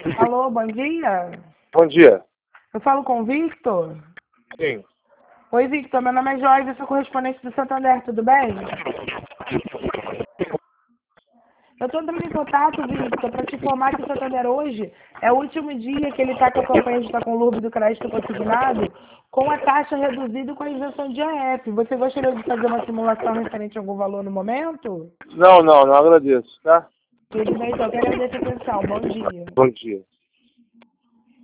Alô, bom dia. Bom dia. Eu falo com o Victor? Sim. Oi, Victor. Meu nome é Joyce, eu sou correspondente do Santander, tudo bem? Eu estou entrando em contato, Victor, para te informar que o Santander hoje é o último dia que ele está com a campanha de estar com o Lube do Crédito Consignado com a taxa reduzida e com a isenção de AF. Você gostaria de fazer uma simulação referente a algum valor no momento? Não agradeço, tá? Tudo bem, então. Eu quero agradecer a atenção. Bom dia. Bom dia.